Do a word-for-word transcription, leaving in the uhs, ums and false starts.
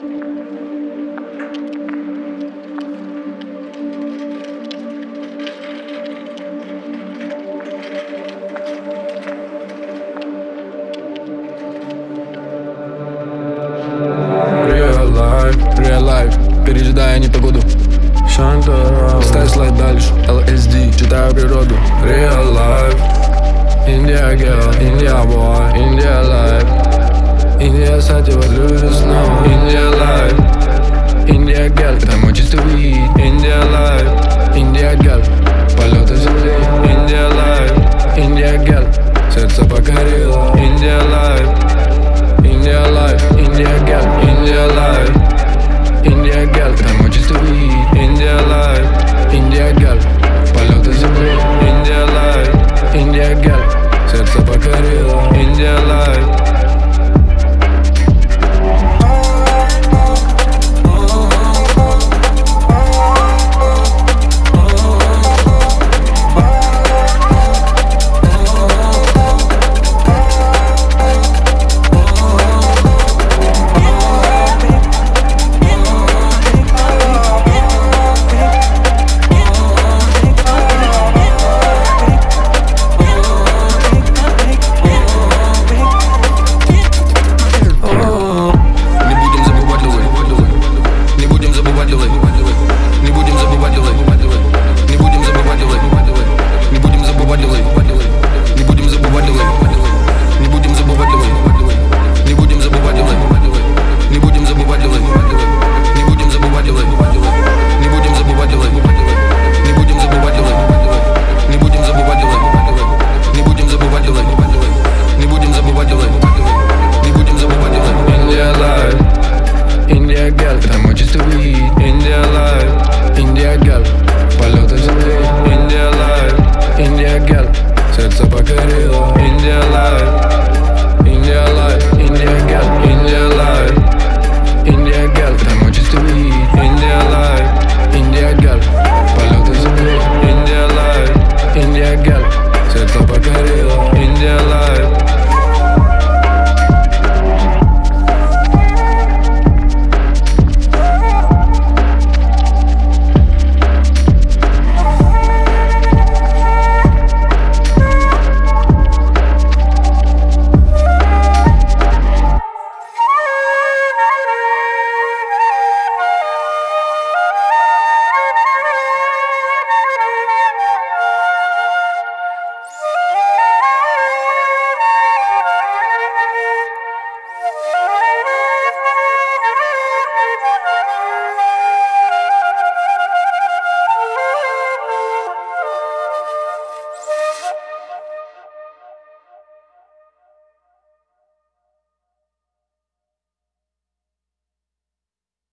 Real life, real life, пережидая непогоду. Шанта, листаю слайд дальше, эл эс ди, читаю природу. Real life, India girl, India boy, India life. India сатива дружит снова. India life, India girl, это мой чистый вид. India life, India girl, полеты земли. India life, India girl, сердце покорило. India life, India life, India girl, India life, India girl, это мой чистый вид. India life, India girl, полеты земли. India life, India girl, сердце покорило. India life. India girl, это мой чистый вид.